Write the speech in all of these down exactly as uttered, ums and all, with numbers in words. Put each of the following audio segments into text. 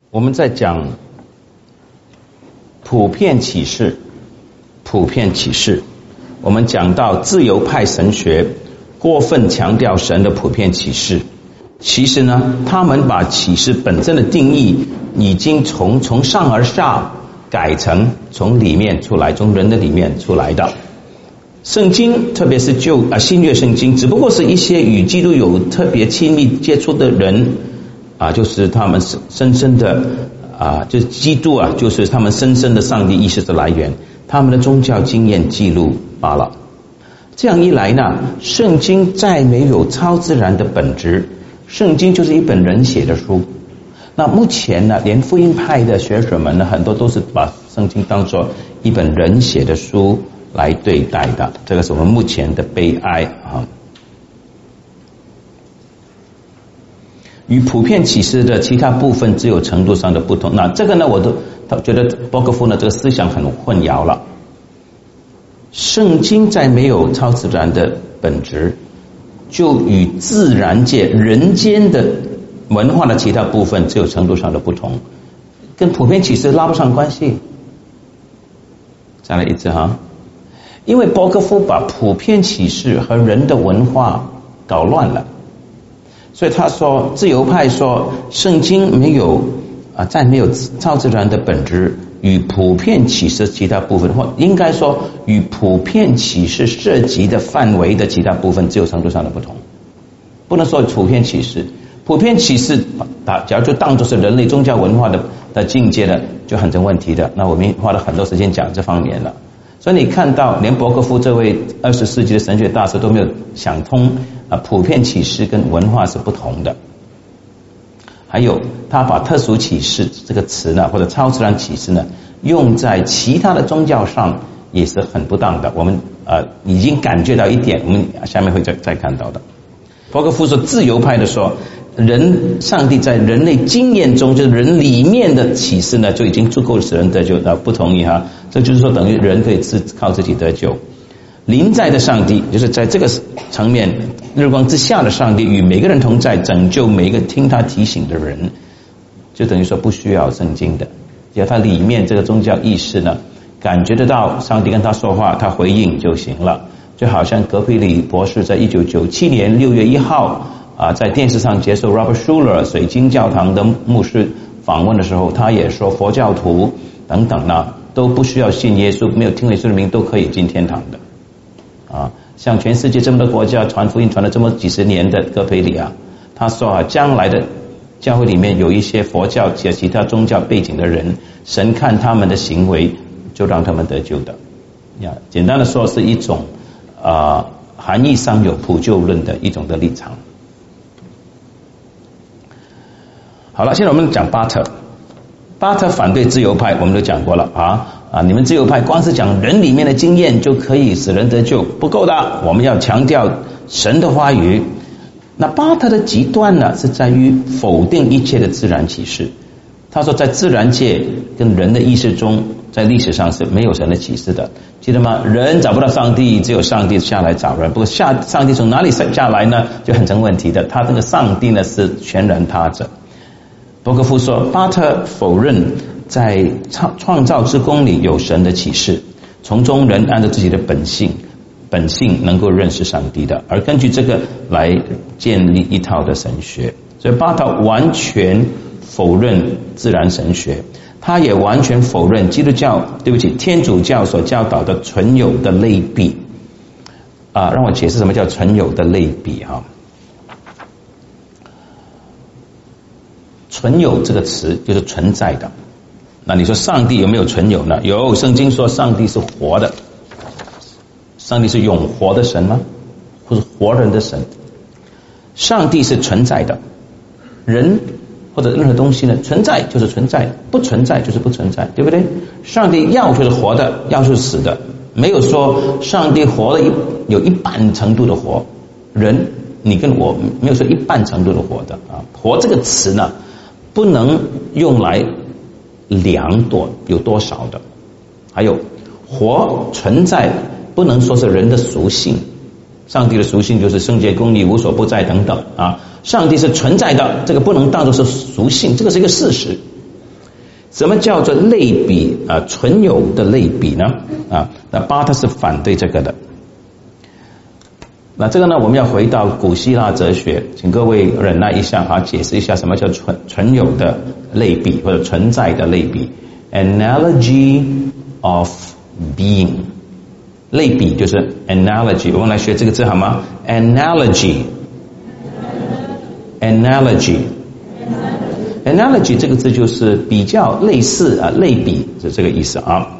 我们在讲普遍启示，普遍启示，我们讲到自由派神学过分强调神的普遍启示，其实呢，他们把启示本身的定义已经从从上而下改成从里面出来，从人的里面出来的。圣经，特别是旧啊新约圣经，只不过是一些与基督有特别亲密接触的人啊，就是他们深深的啊，就是基督啊，就是他们深深的上帝意识的来源，他们的宗教经验记录罢了。这样一来呢，圣经再没有超自然的本质，圣经就是一本人写的书。那目前呢，连福音派的学者们呢，很多都是把圣经当作一本人写的书来对待的，这个是我们目前的悲哀啊。与普遍启示的其他部分只有程度上的不同。那这个呢，我都觉得波克夫呢这个思想很混淆了。圣经在没有超自然的本质，就与自然界人间的文化的其他部分只有程度上的不同，跟普遍启示拉不上关系。再来一次哈，因为波克夫把普遍启示和人的文化搞乱了，所以他说，自由派说圣经没有啊，在没有超自然的本质，与普遍启示其他部分，或应该说与普遍启示涉及的范围的其他部分只有程度上的不同，不能说普遍启示。普遍启示假如就当作是人类宗教文化的的境界了，就很成问题的。那我们花了很多时间讲这方面了，所以你看到连伯克夫这位二十世纪的神学大师都没有想通啊，普遍启示跟文化是不同的。还有他把特殊启示这个词呢，或者超自然启示呢，用在其他的宗教上也是很不当的。我们呃已经感觉到一点，我们下面会再再看到的。伯克夫说，自由派的说，人上帝在人类经验中，就是人里面的启示呢，就已经足够使人得救。那不同意哈，这就是说等于人可以自靠自己得救。临在的上帝，就是在这个层面日光之下的上帝，与每个人同在，拯救每一个听他提醒的人，就等于说不需要圣经的，只要他里面这个宗教意识呢，感觉得到上帝跟他说话，他回应就行了。就好像格培里博士在一九九七年六月一号啊，在电视上接受 Robert Schuller 水晶教堂的牧师访问的时候，他也说佛教徒等等呢都不需要信耶稣，没有听耶稣的名都可以进天堂的啊。像全世界这么多国家传福音传了这么几十年的格培里啊，他说啊，将来的教会里面有一些佛教及其他宗教背景的人，神看他们的行为就让他们得救的呀。简单的说，是一种啊、呃、含义上有普救论的一种的立场。好了，现在我们讲巴特。巴特反对自由派，我们都讲过了啊啊！你们自由派光是讲人里面的经验就可以使人得救，不够的，我们要强调神的话语。那巴特的极端呢，是在于否定一切的自然启示。他说，在自然界跟人的意识中，在历史上是没有神的启示的，记得吗？人找不到上帝，只有上帝下来找人。不过下上帝从哪里下来呢，就很成问题的。他这个上帝呢是全然他者。伯克夫说，巴特否认在创创造之功里有神的启示，从中人按照自己的本性本性能够认识上帝的，而根据这个来建立一套的神学。所以巴特完全否认自然神学，他也完全否认基督教对不起天主教所教导的存有的类比啊，让我解释什么叫存有的类比哈。存有这个词就是存在的。那你说上帝有没有存有呢？有，圣经说上帝是活的。上帝是永活的神吗？或是活人的神？上帝是存在的，人或者任何东西呢，存在就是存在，不存在就是不存在，对不对？上帝要就是活的，要就是死的，没有说上帝活了一有一半程度的活，人你跟我没有说一半程度的活的啊。活这个词呢，不能用来量多有多少的。还有活存在不能说是人的属性，上帝的属性就是圣洁公义无所不在等等啊。上帝是存在的，这个不能当作是属性，这个是一个事实。 什么叫做类比啊？纯有的类比呢？啊，那巴特是反对这个的。那这个呢，我们要回到古希腊哲学，请各位忍耐一下啊，解释一下什么叫纯纯有的类比或者存在的类比 ，analogy of being。类比就是 analogy， 我们来学这个字好吗 ？analogy，analogy，analogy 这个字就是比较类似啊，类比是这个意思啊。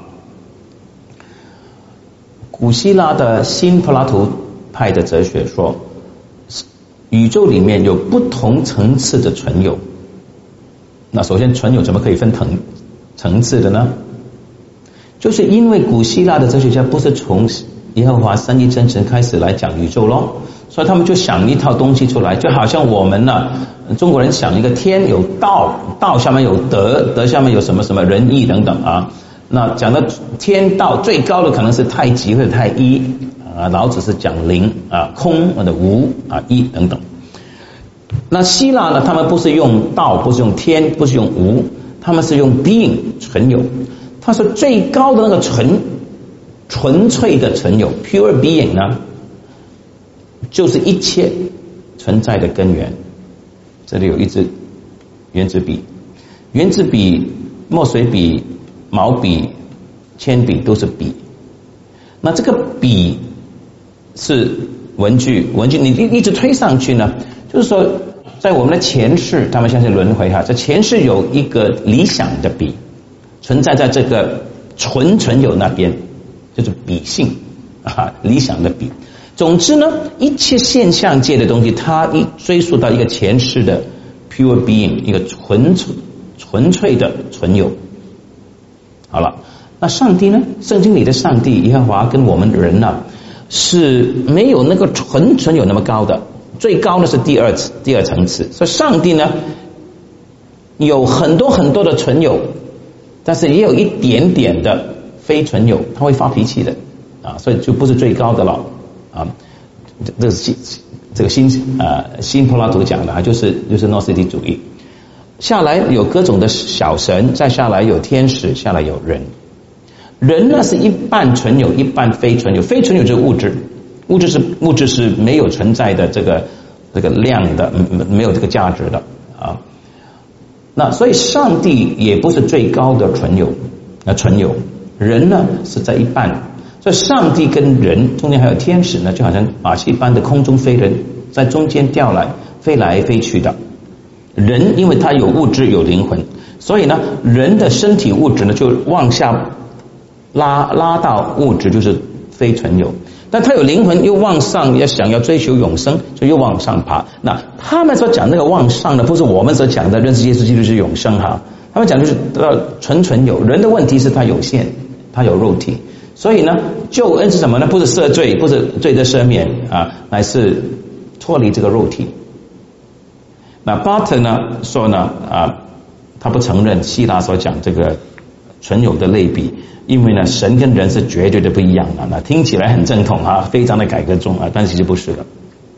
古希腊的新柏拉图派的哲学说，宇宙里面有不同层次的存有。那首先，存有怎么可以分层层次的呢？就是因为古希腊的哲学家不是从耶和华三一真神开始来讲宇宙咯，所以他们就想一套东西出来，就好像我们呢，中国人想一个天有道，道下面有德，德下面有什么什么仁义等等啊。那讲到天道最高的可能是太极或者太一啊，老子是讲灵啊，空或者无啊，一等等。那希腊呢，他们不是用道，不是用天，不是用无，他们是用 being 存有。他说最高的那个纯纯粹的存有 pure being 呢，就是一切存在的根源。这里有一支原子笔，原子笔、墨水笔、毛笔、铅笔都是笔。那这个笔是文具，文具你一直推上去呢，就是说在我们的前世，他们相信轮回哈，在前世有一个理想的笔存在在这个纯存有那边，就是笔性啊，理想的笔。总之呢，一切现象界的东西，它一追溯到一个前世的 pure being， 一个纯纯粹的存有。好了，那上帝呢？圣经里的上帝耶和华跟我们人呢，是没有那个纯存有那么高的，最高的是第二次第二层次。所以上帝呢，有很多很多的存有。但是也有一点点的非存有，他会发脾气的啊，所以就不是最高的了啊。这是这个新啊新柏拉图讲的啊，就是就是诺斯底主义。下来有各种的小神，再下来有天使，下来有人。人呢是一半存有，一半非存有。非存有就是物质，物质是物质是没有存在的这个这个量的，没有这个价值的啊。那所以上帝也不是最高的存有，那存有人呢是在一半，所以上帝跟人中间还有天使呢，就好像马戏般的空中飞人，在中间调来飞来飞去的。人因为他有物质有灵魂，所以呢人的身体物质呢就往下拉拉到物质，就是非存有。但他有灵魂，又往上，要想要追求永生，就又往上爬。那他们所讲那个往上呢，不是我们所讲的认识耶稣基督是永生哈。他们讲就是呃纯纯有。人的问题是他有限，他有肉体，所以呢，救恩是什么呢？不是赦罪，不是罪的赦免啊，乃是脱离这个肉体。那巴特呢说呢啊，他不承认希腊所讲这个纯有的类比。因为呢，神跟人是绝对的不一样的。那听起来很正统啊，非常的改革中啊，但其实不是的。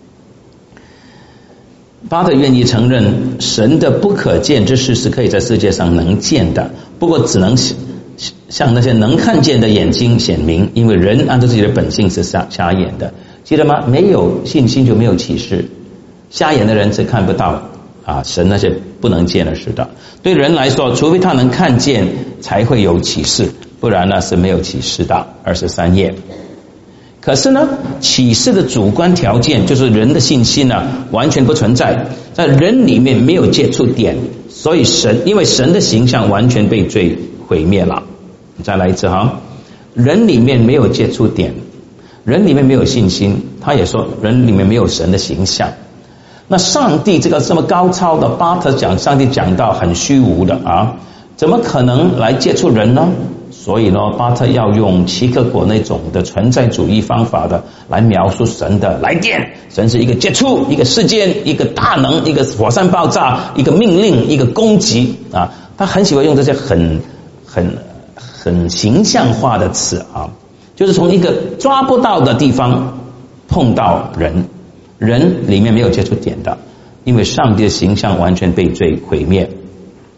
巴特愿意承认神的不可见之事是可以在世界上能见的，不过只能像那些能看见的眼睛显明，因为人按照自己的本性是瞎瞎眼的。记得吗？没有信心就没有启示，瞎眼的人是看不到啊神那些不能见的事的。对人来说，除非他能看见，才会有启示。不然呢是没有启示的。二十三页。可是呢，启示的主观条件就是人的信心呢、啊、完全不存在，在人里面没有接触点，所以神因为神的形象完全被罪毁灭了。再来一次哈，人里面没有接触点，人里面没有信心，他也说人里面没有神的形象。那上帝这个这么高超的巴特讲，上帝讲到很虚无的啊，怎么可能来接触人呢？所以呢，巴特要用齐克果那种的存在主义方法的来描述神的来电。神是一个接触，一个事件，一个大能，一个火山爆炸，一个命令，一个攻击啊。他很喜欢用这些很很很形象化的词啊，就是从一个抓不到的地方碰到人，人里面没有接触点的，因为上帝的形象完全被罪毁灭。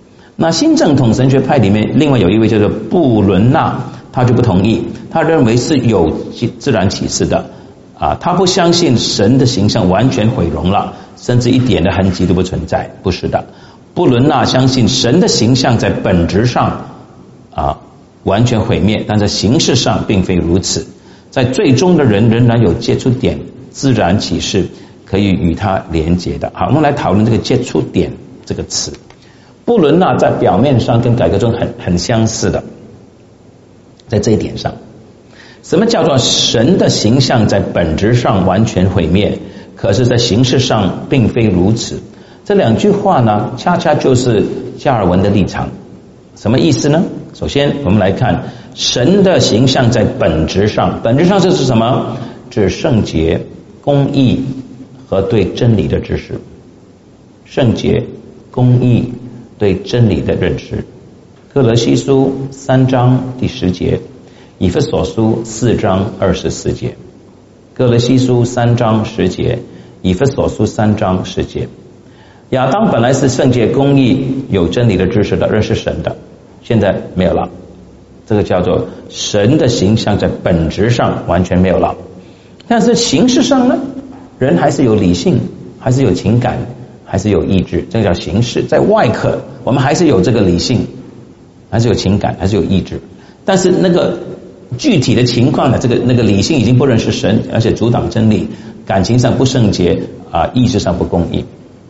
那新正统神学派里面另外有一位叫做布伦纳，他就不同意，他认为是有自然启示的啊，他不相信神的形象完全毁容了，甚至一点的痕迹都不存在，不是的。布伦纳相信神的形象在本质上啊完全毁灭，但在形式上并非如此，在最终的人仍然有接触点自然启示可以与它连结的。好，我们来讨论这个接触点这个词。布伦纳在表面上跟改革宗很很相似的，在这一点上，什么叫做神的形象在本质上完全毁灭，可是在形式上并非如此？这两句话呢，恰恰就是加尔文的立场。什么意思呢？首先我们来看神的形象在本质上，本质上这是什么？指圣洁、公义和对真理的知识。圣洁、公义、对真理的认识。哥罗西书三章第十节，以弗所书四章二十四节。哥罗西书三章十节，以弗所书三章十节。亚当本来是圣洁、公义、有真理的知识的，认识神的，现在没有了。这个叫做神的形象在本质上完全没有了，但是形式上呢，人还是有理性，还是有情感，还是有意志，这个叫形式。在外壳我们还是有这个理性，还是有情感，还是有意志，但是那个具体的情况呢，这个那个理性已经不认识神，而且阻挡真理，感情上不圣洁啊，意志上不公义。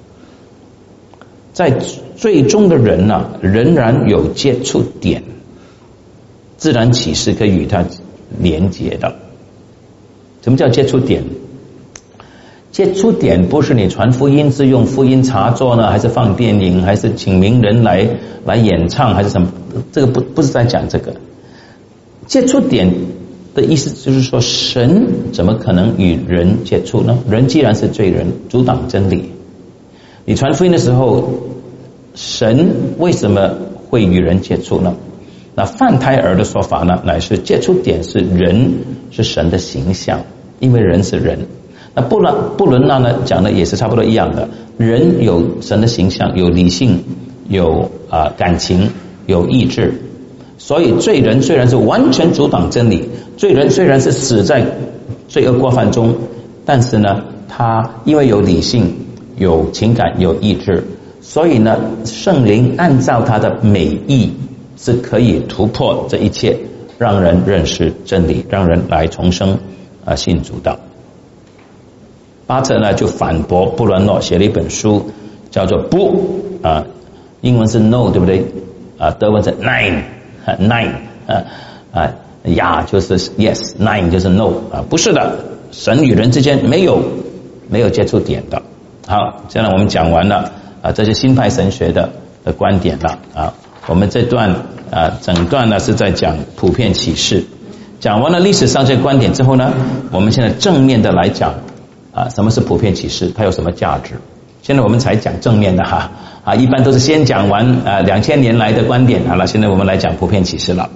在最终的人呢、啊，仍然有接触点，自然启示可以与它连结的。什么叫接触点？接触点不是你传福音是用福音插座呢，还是放电影，还是请名人来来演唱，还是什么？这个不不是在讲这个。接触点的意思就是说，神怎么可能与人接触呢？人既然是罪人，阻挡真理。你传福音的时候，神为什么会与人接触呢？那范泰尔的说法呢，乃是接触点是人是神的形象，因为人是人。那布伦布伦纳呢讲的也是差不多一样的，人有神的形象，有理性，有啊、呃、感情，有意志。所以罪人虽然是完全阻挡真理，罪人虽然是死在罪恶过犯中，但是呢，他因为有理性，有情感，有意志，所以呢，圣灵按照他的美意是可以突破这一切，让人认识真理，让人来重生啊信主的。巴特呢就反驳布伦诺，写了一本书叫做不啊，英文是 no 对不对啊？德文是 nine nine 啊啊呀就是 yes nine 就是 no 啊，不是的，神与人之间没有没有接触点的。好，现在我们讲完了啊，这是新派神学的的观点了啊。我们这段啊整段呢是在讲普遍启示，讲完了历史上这个观点之后呢，我们现在正面的来讲啊，什么是普遍启示，它有什么价值？现在我们才讲正面的哈啊，一般都是先讲完啊两千年来的观点。好了，现在我们来讲普遍启示了。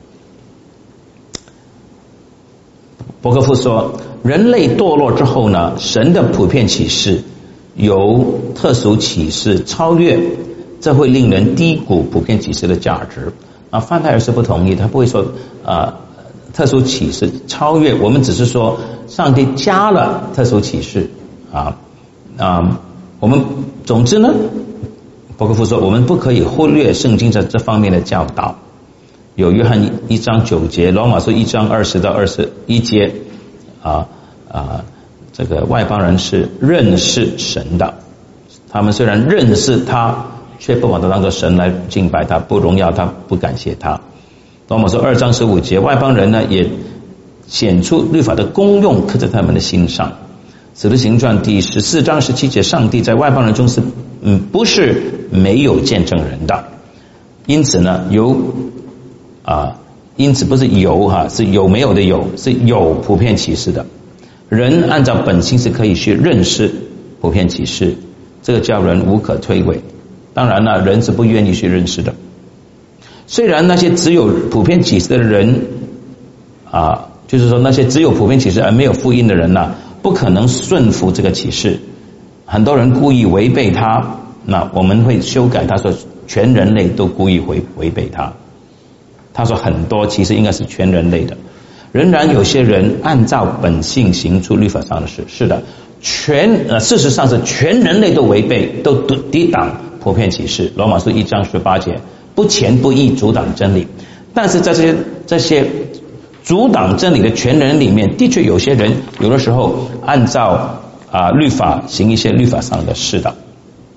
伯克夫说，人类堕落之后呢，神的普遍启示由特殊启示超越，这会令人低估普遍启示的价值啊。范泰尔是不同意，他不会说啊特殊启示超越，我们只是说上帝加了特殊启示啊啊。我们总之呢，伯克夫说，我们不可以忽略圣经在这方面的教导。有约翰一章九节，罗马书一章二十到二十一节啊啊。这个外邦人是认识神的，他们虽然认识他，却不把他当作神来敬拜他，不荣耀他，不感谢他。罗马书二章十五节，外邦人呢也显出律法的功用刻在他们的心上。使徒行传第十四章十七节，上帝在外邦人中是嗯不是没有见证人的，因此呢有啊，因此不是有哈，是有没有的有，是有普遍启示的。人按照本性是可以去认识普遍启示，这个叫人无可推诿。当然了，人是不愿意去认识的。虽然那些只有普遍启示的人啊，就是说那些只有普遍启示而没有福音的人呢、啊，不可能顺服这个启示。很多人故意违背他，那我们会修改他所全人类都故意违违背它。他说很多其实应该是全人类的，仍然有些人按照本性行出律法上的事。是的，全呃事实上是全人类都违背，都抵挡普遍启示。罗马书一章十八节，不前不义，阻挡真理。但是在这些这些阻挡真理的全人里面，的确有些人有的时候按照啊律法行一些律法上的事的。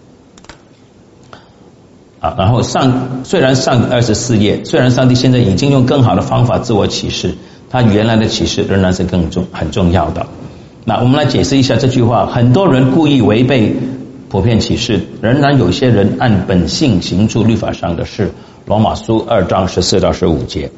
啊，然后上虽然上二十四页，虽然上帝现在已经用更好的方法自我启示，他原来的启示仍然是更重很重要的。那我们来解释一下这句话：很多人故意违背普遍启示，仍然有些人按本性行出律法上的事。罗马书二章十四到十五节。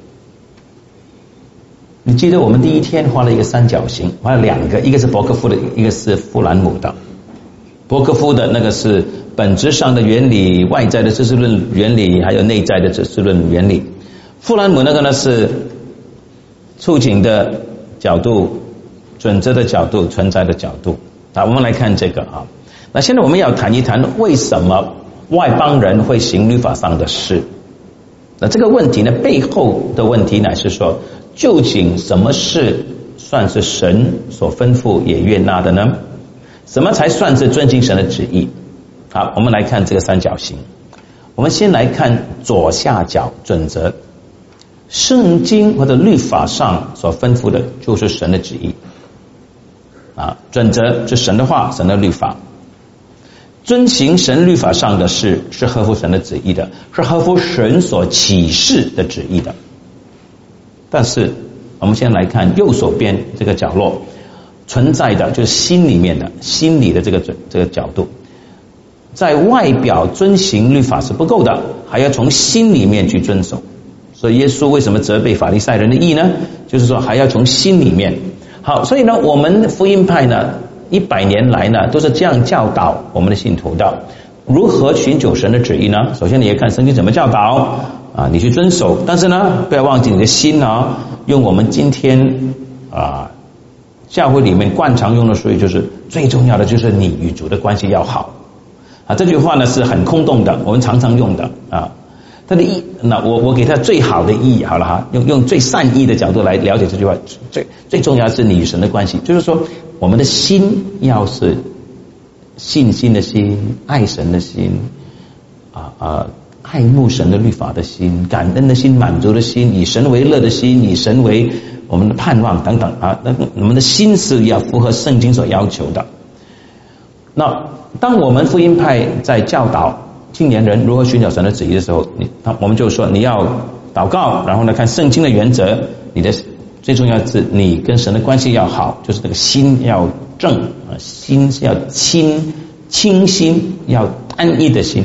你记得我们第一天画了一个三角形，画了两个，一个是伯克夫的，一个是富兰姆的。伯克夫的那个是本质上的原理，外在的知识论原理，还有内在的知识论原理。富兰姆那个呢是处境的角度、准则的角度、存在的角度。啊，我们来看这个啊。那现在我们要谈一谈为什么外邦人会行律法上的事。那这个问题呢，背后的问题乃是说，究竟什么事算是神所吩咐也悦纳的呢？什么才算是遵行神的旨意？好，我们来看这个三角形。我们先来看左下角准则。圣经或者律法上所吩咐的就是神的旨意啊，准则是神的话，神的律法。遵行神律法上的事是合乎神的旨意的，是合乎神所启示的旨意的。但是我们先来看右手边这个角落存在的就是心里面的心理的这个这个角度，在外表遵行律法是不够的，还要从心里面去遵守。所以耶稣为什么责备法利赛人的义呢？就是说还要从心里面。好，所以呢，我们福音派呢一百年来呢都是这样教导我们的信徒的，如何寻求神的旨意呢？首先你要看圣经怎么教导啊，你去遵守，但是呢不要忘记你的心啊，用我们今天啊教会里面惯常用的术语，就是最重要的就是你与主的关系要好啊。这句话呢是很空洞的，我们常常用的啊。它的意，那我我给它最好的意义好了哈，用用最善意的角度来了解这句话，最最重要的是你与神的关系，就是说我们的心要是信心的心、爱神的心啊啊，爱慕神的律法的心、感恩的心、满足的心、以神为乐的心、以神为我们的盼望等等啊，那我们的心是要符合圣经所要求的。那当我们福音派在教导青年人如何寻找神的旨意的时候，你我们就说你要祷告，然后呢看圣经的原则，你的最重要的是你跟神的关系要好，就是那个心要正啊，心要清清心，要单一的心。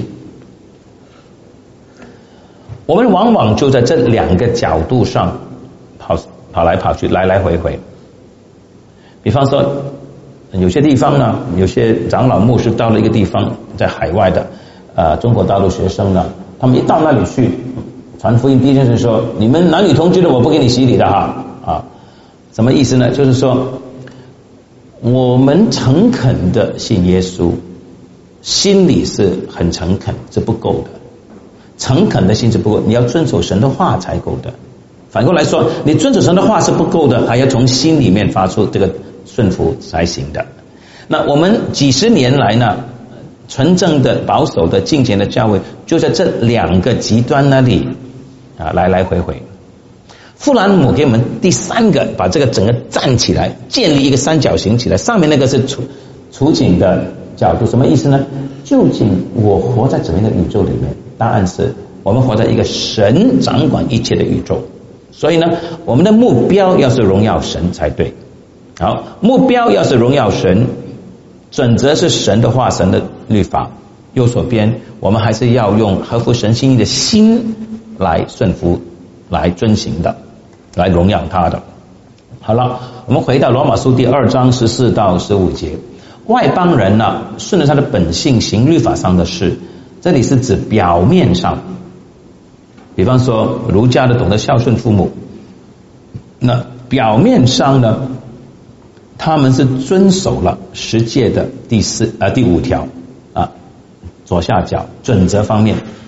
我们往往就在这两个角度上跑跑来跑去，来来回回。比方说有些地方呢，有些长老牧师到了一个地方，在海外的呃中国大陆学生呢，他们一到那里去传福音，第一件事说，你们男女同居的我不给你洗礼的哈啊，什么意思呢？就是说我们诚恳的信耶稣，心里是很诚恳，是不够的，诚恳的心是不够，你要遵守神的话才够的。反过来说，你遵守神的话是不够的，还要从心里面发出这个顺服才行的。那我们几十年来呢，纯正的保守的敬虔的教会就在这两个极端那里啊来来回回。富兰姆给我们第三个把这个整个站起来，建立一个三角形起来，上面那个是处处境的角度，什么意思呢？究竟我活在怎么样的宇宙里面？答案是我们活在一个神掌管一切的宇宙，所以呢我们的目标要是荣耀神才对。好，目标要是荣耀神，准则是神的话，神的律法。右手边我们还是要用合乎神心意的心来顺服，来遵行的，来荣耀他的。好了，我们回到罗马书第二章十四到十五节。外邦人呢，顺着他的本性行律法上的事，这里是指表面上，比方说儒家的懂得孝顺父母，那表面上呢，他们是遵守了十诫的第四啊第五条啊左下角准则方面，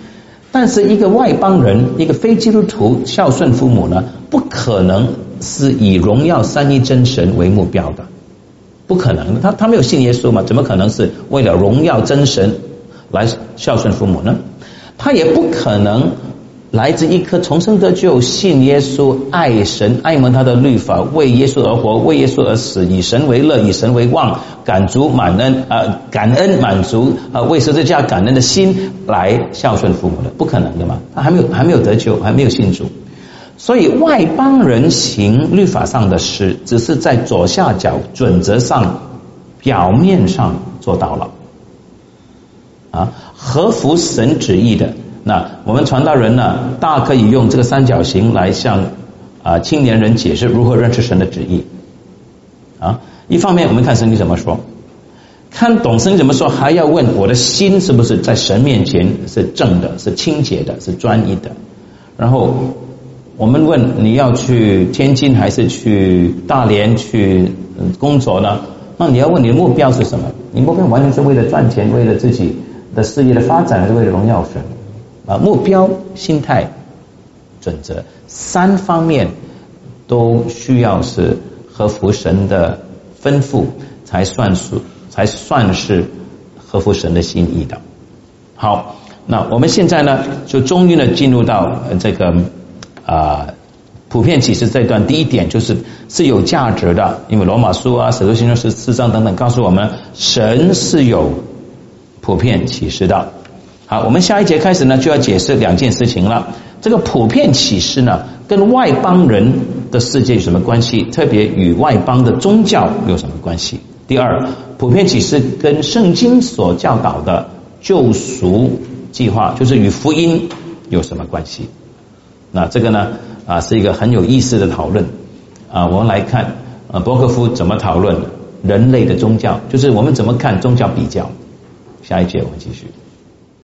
但是一个外邦人，一个非基督徒孝顺父母呢，不可能是以荣耀三一真神为目标的，不可能。他他没有信耶稣嘛，怎么可能是为了荣耀真神来孝顺父母呢？他也不可能来自一颗重生得救、信耶稣、爱神、爱蒙他的律法、为耶稣而活、为耶稣而死、以神为乐、以神为望、感足满恩呃感恩满足呃为十字架感恩的心来孝顺父母的，不可能的嘛。他还没有还没有得救，还没有信主。所以外邦人行律法上的事，只是在左下角准则上表面上做到了啊，合乎神旨意的。那我们传道人呢，大可以用这个三角形来向啊青年人解释如何认识神的旨意啊。一方面我们看圣经怎么说，看懂圣经怎么说，还要问我的心是不是在神面前是正的、是清洁的、是专一的。然后我们问你要去天津还是去大连去工作呢？那你要问你的目标是什么？你目标完全是为了赚钱，为了自己的事业的发展，还是为了荣耀神？啊，目标、心态、准则三方面都需要是合乎神的吩咐，才算是才算是合乎神的心意的。好，那我们现在呢，就终于呢进入到这个啊、呃、普遍启示这段第一点，就是是有价值的，因为罗马书啊、使徒行传十四章等等告诉我们，神是有普遍启示的。好，我们下一节开始呢，就要解释两件事情了。这个普遍启示呢，跟外邦人的世界有什么关系？特别与外邦的宗教有什么关系？第二，普遍启示跟圣经所教导的救赎计划，就是与福音有什么关系？那这个呢，啊，是一个很有意思的讨论啊。我们来看，啊，伯克夫怎么讨论人类的宗教，就是我们怎么看宗教比较。下一节我们继续。